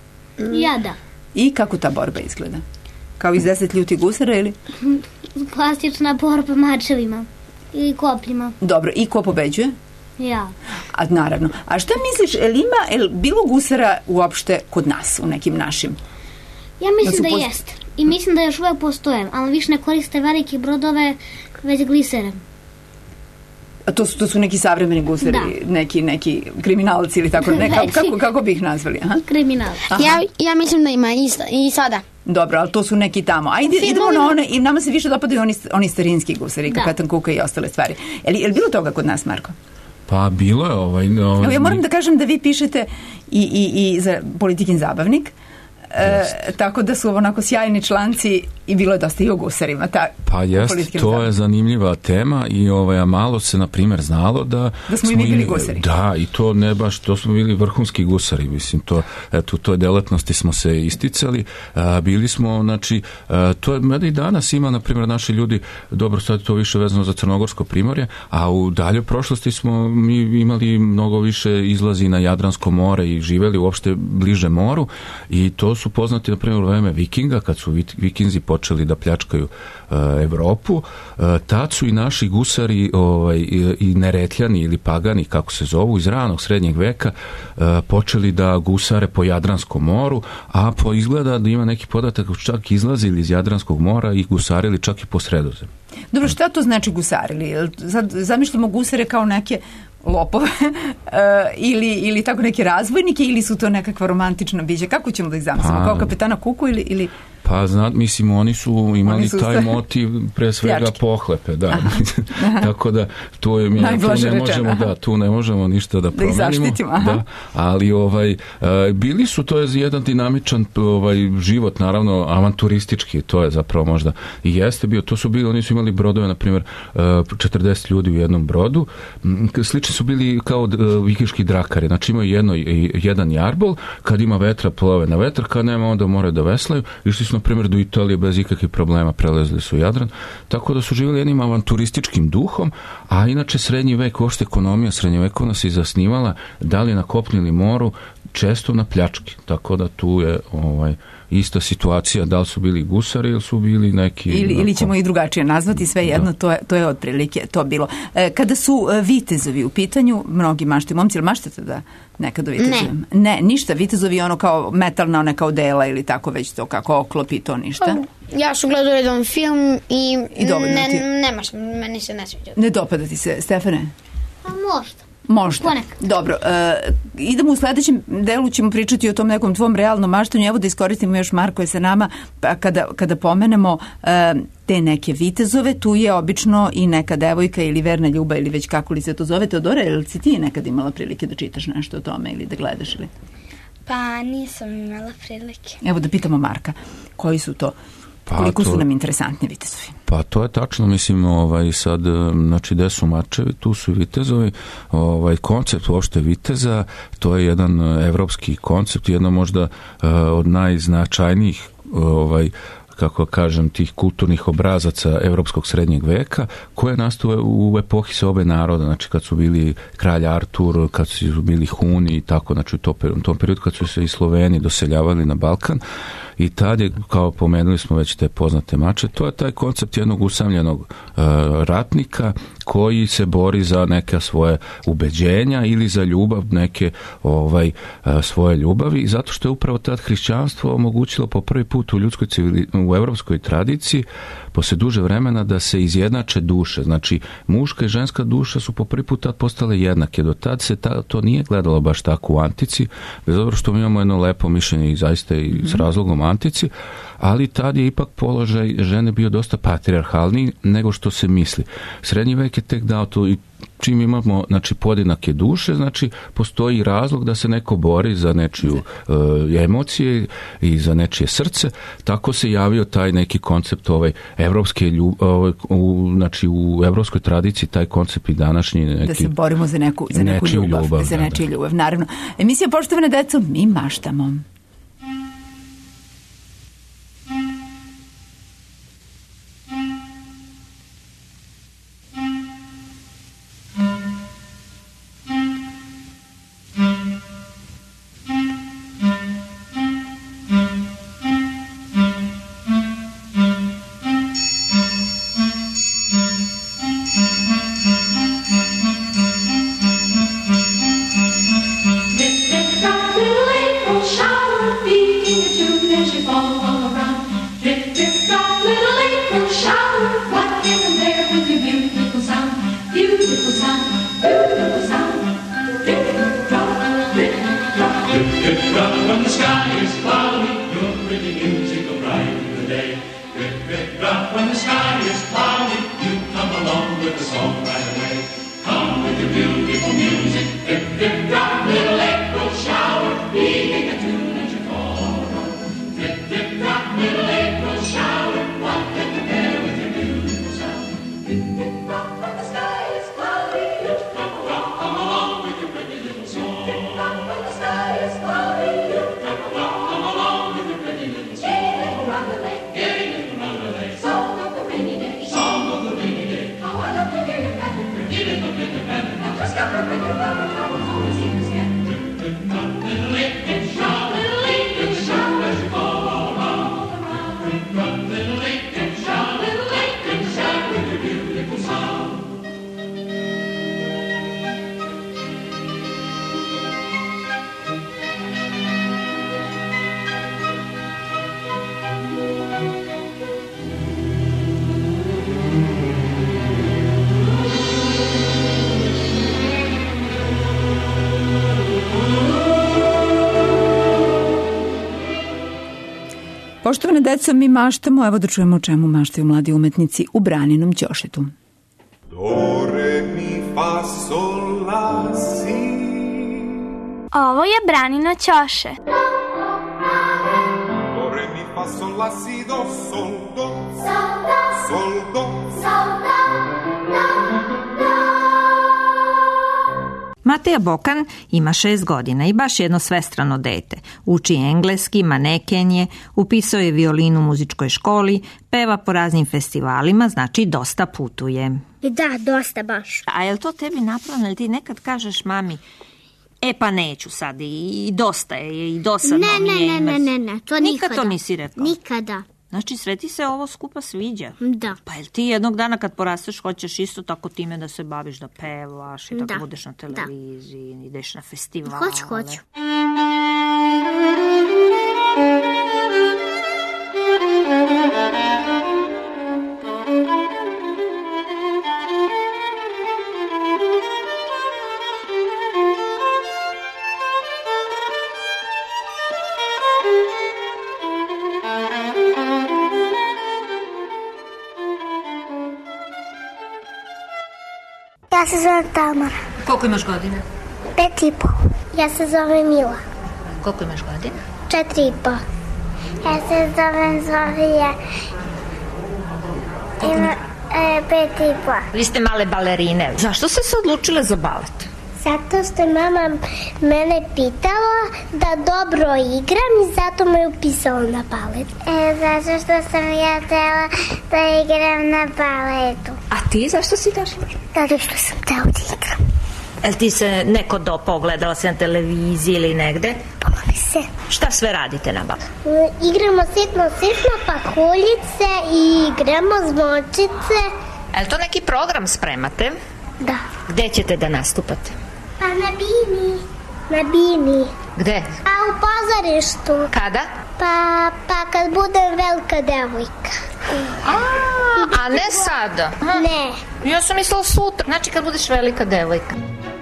Ja da. I kako ta borba izgleda? Kao iz deset ljuti gusara ili? Klasična borba mačevima i kopljima. Dobro, i ko pobeđuje? Ja. A naravno. A šta misliš, el ima, el bilo gusara uopšte kod nas, u nekim našim? Ja mislim da, da post... jest. I mislim da još uvek postoje, ali više ne koriste velike brodove, već glisere. A to su, to su neki savremeni gusari, da. neki, neki kriminalci ili tako, ne, kako, kako, kako bi ih nazvali? Aha? Kriminalci. Ja, ja mislim da ima i, i sada. Dobro, ali to su neki tamo. Ajde, idemo na one, i nama se više dopadaju oni, oni starinski gusari, Kapetan Kuka i ostale stvari. Je li, je li bilo toga kod nas, Marko? Pa bilo je ovaj... ovaj... Evo, ja moram da kažem da vi pišete i, i, i za Politikin zabavnik, E, tako da su onako sjajni članci i bilo je dosta i o gusarima. Ta, pa jest, to zabavnik. Je zanimljiva tema i ovaj, malo se na primjer znalo da, da smo, smo i mi bili gusari. Da, i to ne baš, to smo bili vrhunski gusari, mislim, to, eto, u toj delatnosti smo se isticali, a, bili smo, znači, a, to je, i danas ima, na primjer, naši ljudi, dobro, sad to više vezano za Crnogorsko primorje, a u daljoj prošlosti smo mi imali mnogo više izlazi na Jadransko more i živeli uopšte bliže moru i to su poznati, na primjer, u vreme Vikinga, kad su Vikinzi počeli da pljačkaju uh, Evropu, uh, tad su i naši gusari ovaj, i, i neretljani ili pagani, kako se zovu, iz ranog srednjeg veka, uh, počeli da gusare po Jadranskom moru, a po izgleda da ima neki podatak čak izlazili iz Jadranskog mora i gusarili čak i po Sredozemlju. Dobro, šta to znači gusarili? Sad zamišljamo gusare kao neke lopove uh, ili, ili tako neke razvojnike ili su to nekakva romantična bića? Kako ćemo da ih zamislimo? Pa, kao Kapetana Kuku ili... ili... Pa, zna, mislim, oni su imali oni su taj sta... motiv pre svega pljačke. Pohlepe, da. Tako da, to je, mi, tu ne možemo, da, tu ne možemo ništa da promenimo. Da ih zaštitimo, aha. Da, ali, ovaj, uh, bili su, to je jedan dinamičan ovaj, život, naravno, avanturistički, to je zapravo možda i jeste bio, to su bili, oni su imali brodove, na primjer, uh, četrdeset ljudi u jednom brodu, slični su bili kao uh, vikinški drakari, znači imaju jedno, jedan jarbol, kad ima vetra, plove na vetar, kad nema, onda moraju da veslaju, išli su na primjer do Italije bez ikakvih problema, prelezli su Jadran, tako da su živjeli jednim avanturističkim duhom, a inače srednji vek, uopšte ekonomija srednjevekovna se zasnivala da li na kopnu ili moru, često na pljački, tako da tu je ovaj, ista situacija, da li su bili gusari ili su bili neki... Ili, ili ćemo i drugačije nazvati, sve jedno, to je, to je otprilike to bilo. E, kada su vitezovi u pitanju, mnogi maštaju, momci, ili maštate da nekad o vitezovima? Ne. Ne, ništa, vitezovi je ono kao metalna, one kao dela ili tako već to kako oklopi, to ništa. Ja su gledala jedan film i, I ne, ti... nemaš, meni se ne sviđa. Ne dopada ti se, Stefane? A možda. Možda. Ponekad. Dobro, e, idemo u sledećem delu, ćemo pričati o tom nekom tvom realnom maštanju. Evo da iskoristimo još Marko je sa nama, pa kada, kada pomenemo e, te neke vitezove, tu je obično i neka devojka ili verna ljubav ili već kako li se to zove. Teodora, ili si ti nekad imala prilike da čitaš nešto o tome ili da gledaš ili? Pa nisam imala prilike. Evo da pitamo Marka, koji su to? Pa koliko to, su nam interesantni vitezovi? Pa to je tačno, mislim, ovaj, sad, znači, gde su mačevi, tu su vitezovi, ovaj, koncept uopšte viteza, to je jedan evropski koncept, jedno možda uh, od najznačajnijih ovaj, kako kažem, tih kulturnih obrazaca evropskog srednjeg veka, koje nastaju u epohi seobe naroda, znači kad su bili kralj Artur, kad su bili Huni i tako, znači u tom periodu kad su se i Sloveni doseljavali na Balkan. I tad je, kao pomenuli smo već te poznate mače, to je taj koncept jednog usamljenog uh, ratnika koji se bori za neka svoje ubeđenja ili za ljubav, neke ovaj, uh, svoje ljubavi, zato što je upravo tad hrišćanstvo omogućilo po prvi put u ljudskoj civili, u evropskoj tradiciji posle duže vremena da se izjednače duše. Znači, muška i ženska duša su po prvi put tad postale jednake. Do tad se ta, to nije gledalo baš tako u antici, bez obzira što mi imamo jedno lepo mišljenje i zaista i s razlogom antici, ali tad je ipak položaj žene bio dosta patrijarhalniji nego što se misli. Srednji vek je tek dao to i čim imamo, znači, podjednake duše, znači, postoji razlog da se neko bori za nečiju uh, emocije i za nečije srce, tako se javio taj neki koncept ovaj evropske ljub, ovaj, u, znači, u evropskoj tradiciji taj koncept i današnji neki... Da se borimo za neku, za neku ljubav, ljubav, za nečiju da, ljubav, naravno. Emisija Poštovane deco, mi maštamo. Poštovane deco, mi maštamo, evo da čujemo o čemu maštaju mladi umetnici u Braninom ćošetu. Do, re, mi, fa, sol, la, si. Ovo je Branino ćoše. Do, re, mi, fa, sol, la, si, do, sol, do. Sol, do. Sol, do. Sol, do. Mateja Bokan ima šest godina i baš jedno svestrano dete. Uči engleski, maneken je, upisao je violinu u muzičkoj školi, peva po raznim festivalima, znači dosta putuje. Da, dosta baš. A je li to tebi napravno, ili ti nekad kažeš mami, E pa neću sad i, i dosta je i dosadno ne, mi je. Ne, ne, ne, ne, ne, to nikada. Nikad to nisi rekao? Nikada. Znači, sve ti se ovo skupa sviđa? Da. Pa jel ti jednog dana kad porasteš hoćeš isto tako time da se baviš, da pevaš i tako da. Budeš na televiziji, da. Ideš na festivale? Hoću, hoću. Ja se zovem Tamara. Koliko imaš godina? Pet i po. Ja se zovem Mila. Koliko imaš godina? Četiri i po. Ja se zovem Zofija. Ima e, pet i po. Vi ste male balerine. Zašto ste se odlučile za balet? Zato što je mama mene pitala da dobro igram i zato me upisala na balet. E, zato što sam ja htjela da igram na baletu. A ti zašto si došla? Zato što sam htjela da igram. Jel ti se neko dopao, gledala se na televiziji ili negde? Pomali se. Šta sve radite na baletu? Igramo sitno, sitno pakuljice i igramo zvočice. Je li to neki program spremate? Da. Gde ćete da nastupate? Pa na Bini. Na Bini. Gde? A u pozorištu. Kada? Pa, pa kad budem velika devojka. A, a ne sada? Ha? Ne. Ja sam mislila sutra. Znači kad budeš velika devojka.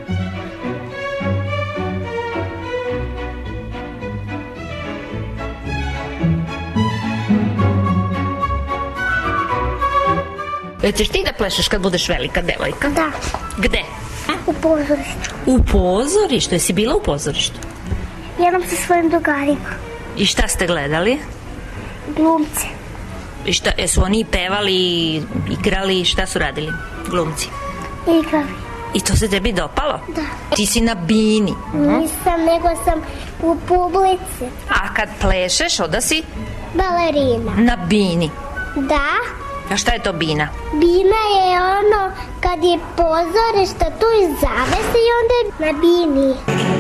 E, ćeš ti da plešeš kad budeš velika devojka? Da. Gde? Hm? U pozorištu. U pozorištu? Jesi bila u pozorištu? Jednom sa svojim drugarima. I šta ste gledali? Glumce. I šta, jesu oni pevali, igrali, šta su radili glumci? Igrali. I to se tebi dopalo? Da. Ti si na Bini? Nisam, nego sam u publici. A kad plešeš, onda si? Balerina. Na Bini? Da. A šta je to Bina? Bina je ono kad je pozorište tu i zavese i onda je na Bini.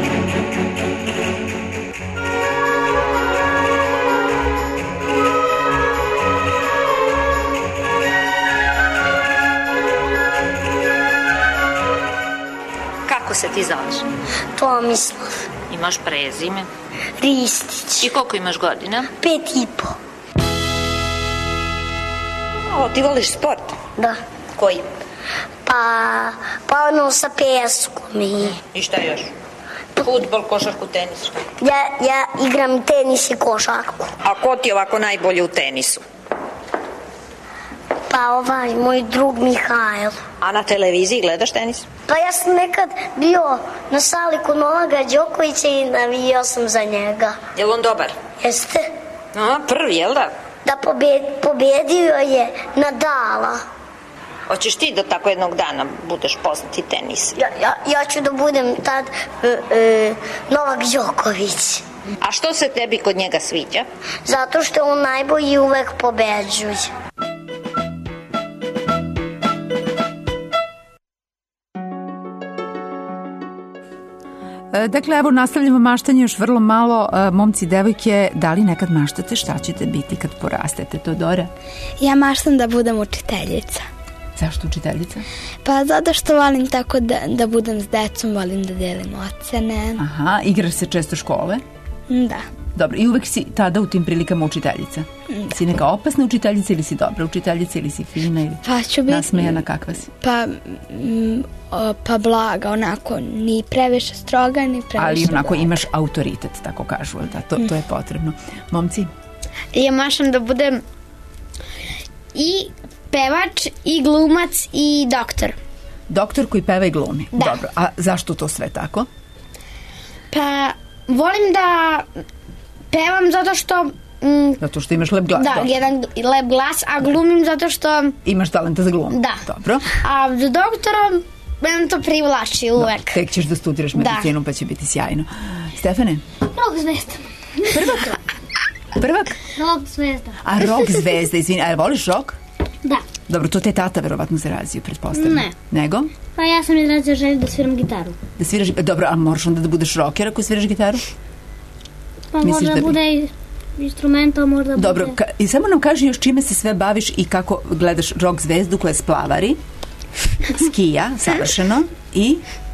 Kako se ti zoveš? Tomislav. Imaš prezime? Ristić. I koliko imaš godina? Pet i po. O, ti voliš sport? Da. Koji? Pa, pa ono sa peskom i... I šta još? Fudbal, košarku, tenis, šta? Ja, ja igram tenis i košarku. A ko ti je ovako najbolji u tenisu? Pa ovaj, moj drug Mihajl. A na televiziji gledaš tenis? Pa ja sam nekad bio na sali kod Novaka Đokovića i navijao sam za njega. Je li on dobar? Jeste. A, prvi, jel da? Da pobed, pobedio je Nadala. Hoćeš ti da tako jednog dana budeš poznati tenis? Ja, ja, ja ću da budem tad e, e, Novak Đoković. A što se tebi kod njega sviđa? Zato što on najbolji uvek pobeđuje. Dakle, evo, nastavljamo maštanje još vrlo malo. Momci i devojke, da li nekad maštate šta ćete biti kad porastete, Teodora? Ja maštam da budem učiteljica. Zašto učiteljica? Pa zato što volim tako da, da budem s decom, volim da delim ocene. Aha, igraš se često škole? Da. Dobro, i uvek si tada u tim prilikama učiteljica? Da. Si neka opasna učiteljica ili si dobra učiteljica ili si fina ili pa ću biti, nasmejana, kakva si? Pa, m, o, pa blaga, onako, ni previše stroga, ni previše ali onako blaga. Imaš autoritet, tako kažu, da, to, to je potrebno. Momci? Ja mašam da budem i pevač, i glumac, i doktor. Doktor koji peva i glumi? Da. Dobro, a zašto to sve tako? Pa, volim da pevam zato što... Mm, zato što imaš lep glas. Da, dobro. Jedan lep glas, a glumim zato što... Imaš talenta za glum. Da. Dobro. A za doktora mene to privlači uvek. Da, tek ćeš da studiraš medicinu, da. Pa će biti sjajno. Stefane? Rock zvezda. Prvak? Prvak? Rock zvezda. A rock zvezda, izvini. A voliš rock? Da. Dobro, to te tata verovatno zarazio, pretpostavljam. Ne. Nego? Pa ja sam izrazio želju da sviram gitaru. Da sviraš, dobro, a moraš onda da budeš rocker ako sviraš gitaru? Pa možda da bi... bude instrumenta, možda dobro, bude... Ka- i samo nam kaži još čime se sve baviš i kako gledaš rock zvezdu koja je splavari, skija, savršeno, i...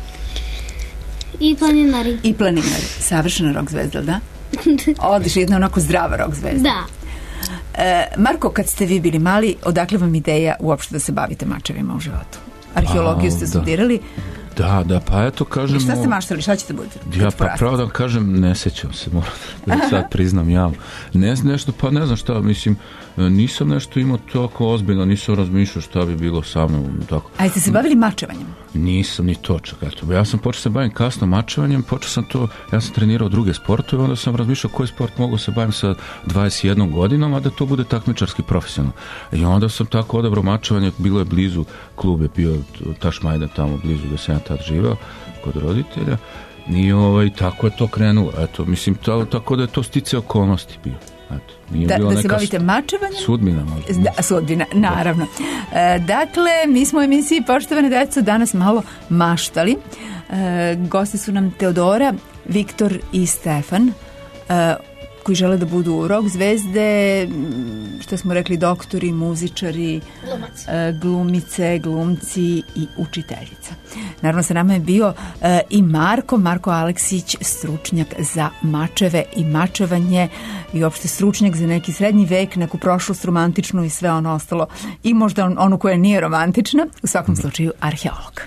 I planinari. I planinari. Savršena rock zvezda, da? Odlično, jedna onako zdrava rock zvezda. Da. E, Marko, kad ste vi bili mali, odakle vam ideja uopšte da se bavite mačevima u životu? Arheologiju ste studirali? Da, da, pa eto kažem... I šta ste maštali, šta ćete budete? Ja pa pravo da vam kažem, ne sećam se, moram da sad priznam ja. Ne znam nešto, pa ne znam šta, mislim, nisam nešto imao tako ozbiljno, nisam razmišljao šta bi bilo sa mnom, tako. A jeste se bavili mačevanjem? Nisam ni to, čak, eto. Ja sam počeo se bavim kasno mačevanjem, počeo sam to, ja sam trenirao druge sportove, onda sam razmišljao koji sport mogu se bavim sa dvadeset jednom godinom, a da to bude takmičarski profesionalno. I onda sam tako odabrao mačevanje, bilo je blizu, klub je bio Tašmajdan tamo blizu gde sam ja tad živao, kod roditelja, i ovaj, tako je to krenulo, eto, mislim, ta, tako da je to stice okolnosti bio. Eto, nije da, bila da neka se bavite mačevanjem? Sudbina možda. Da, sudbina, naravno. E, dakle, mi smo u emisiji Poštovane deco danas malo maštali. E, gosti su nam Teodora, Viktor i Stefan, e, koji žele da budu rock zvezde, što smo rekli, doktori, muzičari, e, glumice, glumci i učiteljica. Naravno, sa nama je bio e, i Marko, Marko Aleksić, stručnjak za mačeve i mačevanje i uopšte stručnjak za neki srednji vek, neku prošlost romantičnu i sve ono ostalo i možda on, onu koja nije romantična, u svakom slučaju arheolog.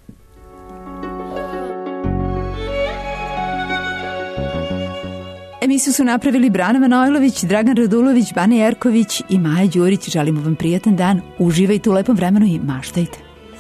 Emisiju su napravili Brana Manojlović, Dragan Radulović, Bane Jerković i Maja Đurić. Želimo vam prijatan dan, uživajte u lepom vremenu i maštajte.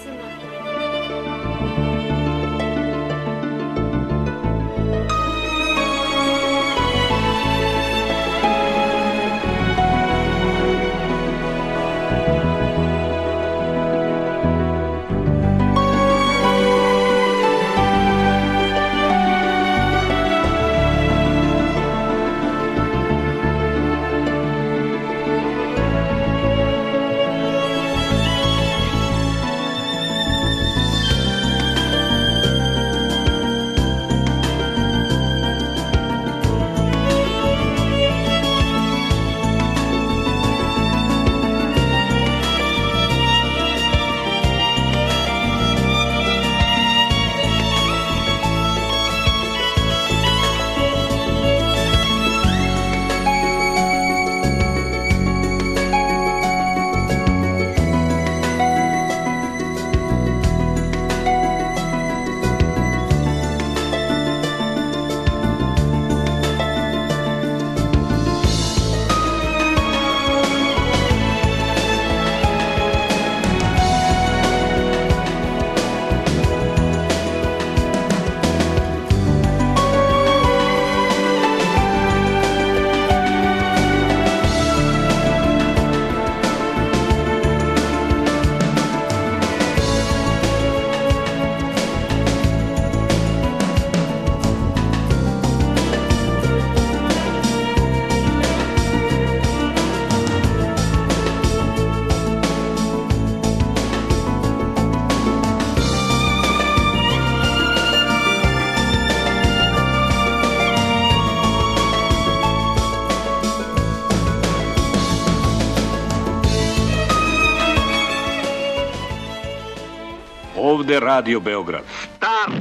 Ovde Radio Beograd. Stop!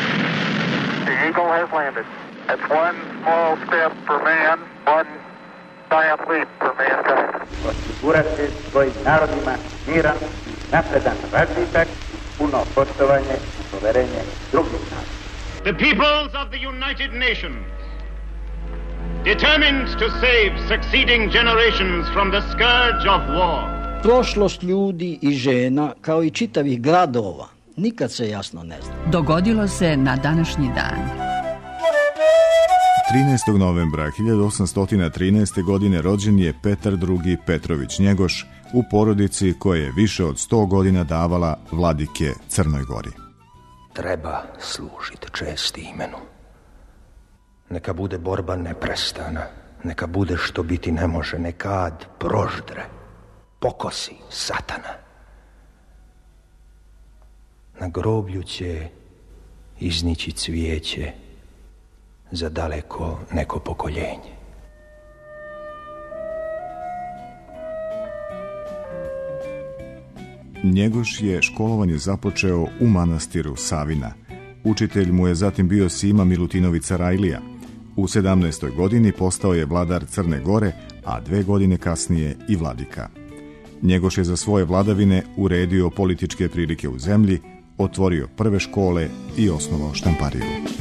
The Eagle has landed. That's one small step for man, one giant leap for mankind. Osigurati svojim narodima miran, napredan razvitak, puno poštovanje i poverenje drugih naroda. The peoples of the United Nations, determined to save succeeding generations from the scourge of war. Prošlost ljudi i žena, kao i čitavih gradova, nikad se jasno ne zna. Dogodilo se na današnji dan. trinaestog novembra hiljadu osamsto trinaeste. godine rođen je Petar drugi. Petrović Njegoš u porodici koja je više od sto godina davala vladike Crnoj Gori. Treba služiti česti imenu. Neka bude borba neprestana, neka bude što biti ne može, nekad proždre, pokosi satana. Na groblju će iznići cvijeće za daleko neko pokoljenje. Njegoš je školovanje započeo u manastiru Savina. Učitelj mu je zatim bio Sima Milutinović Sarajlija. U sedamnaestoj godini postao je vladar Crne Gore, a dve godine kasnije i vladika. Njegoš je za svoje vladavine uredio političke prilike u zemlji, otvorio prve škole i osnovao štampariju.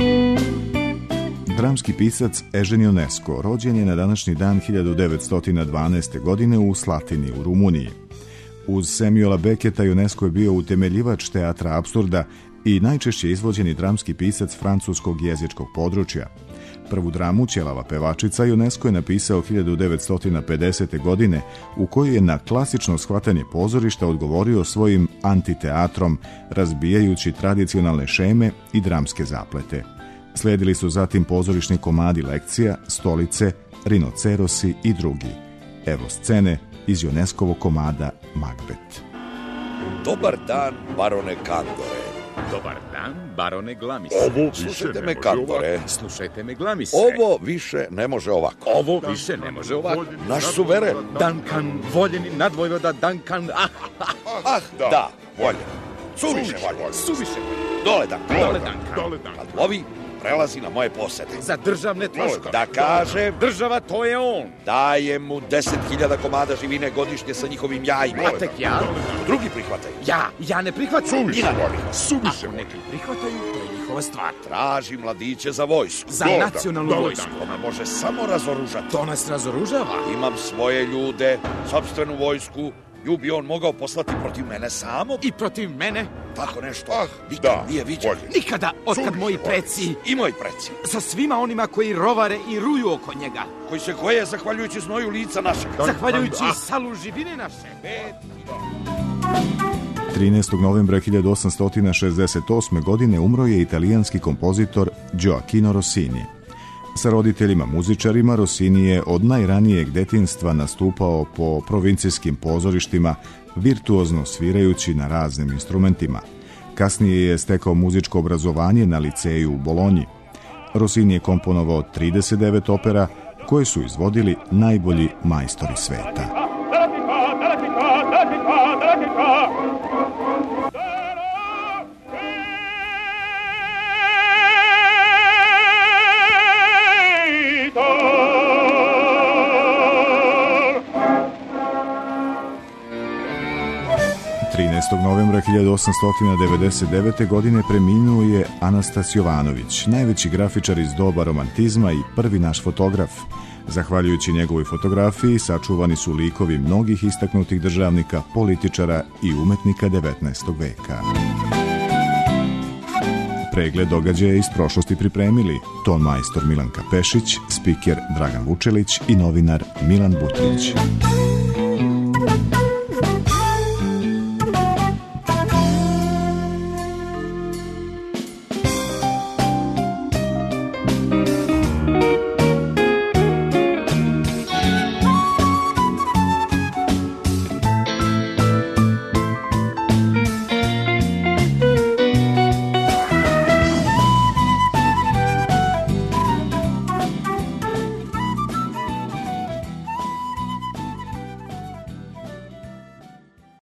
Dramski pisac Ežen Ionesco rođen je na današnji dan hiljadu devetsto dvanaeste. godine u Slatini u Rumuniji. Uz Samuela Becketa Ionesco je bio utemeljivač teatra apsurda i najčešće izvođeni dramski pisac francuskog jezičkog područja. Prvu dramu Ćelava pevačica Ionesco je napisao hiljadu devetsto pedesete. godine, u kojoj je na klasično shvatanje pozorišta odgovorio svojim antiteatrom, razbijajući tradicionalne šeme i dramske zaplete. Slijedili su zatim pozorišni komadi Lekcija, Stolice, Rinocerosi i drugi. Evo scene iz Ionescovog komada Macbeth. Dobar dan, barone Kandore. Dobar dan, barone Glamis. Ovo slušajte me, Kandore. Slušajte me, Glamise. Ovo više ne može ovako. Ovo više ne može ovako. Naš suveren. Duncan, voljeni nadvojvoda Duncan. Ah, ah, ah da, da voljen. Suviše voljen. Suviše voljen. Dole Duncan. Dole Duncan. Dole Duncan. Kad lovi, prelazi na moje posede. Za državne troškove. Da kažem, država to je on. Dajem mu deset hiljada komada živine godišnje sa njihovim jajima. A tek ja? Drugi prihvataju. Ja, ja ne prihvatam. Suviše voljen. Suviše voljen. Ako neki prihvataju, to je njihova stvar. Traži mladiće za vojsku. Za Dobre. nacionalnu Dobre. vojsku. Ona može samo razoružati. To nas razoružava. Imam svoje ljude, sopstvenu vojsku. Ju bi on mogao poslati protiv mene samog. I protiv mene? Tako nešto. Ah, nikad da, nije viđen. Nikada, otkad moji preci... I moji preci. Sa svima onima koji rovare i ruju oko njega. Koji se koje, zahvaljujući znoju lica našeg. Zahvaljujući ah. salu živine naše. trinaestog novembra hiljadu osamsto šezdeset osme. godine umro je italijanski kompozitor Gioacchino Rossini. Sa roditeljima muzičarima Rossini je od najranijeg detinjstva nastupao po provincijskim pozorištima, virtuozno svirajući na raznim instrumentima. Kasnije je stekao muzičko obrazovanje na liceju u Bolonji. Rossini je komponovao trideset devet opera koje su izvodili najbolji majstori sveta. trinaestog novembra hiljadu osamsto devedeset devete. godine preminuo je Anastas Jovanović, najveći grafičar iz doba romantizma i prvi naš fotograf. Zahvaljujući njegovoj fotografiji sačuvani su likovi mnogih istaknutih državnika, političara i umetnika devetnaestog veka. Pregled događaja iz prošlosti pripremili ton majstor Milanka Pešić, spiker Dragan Vučelić i novinar Milan Butrić.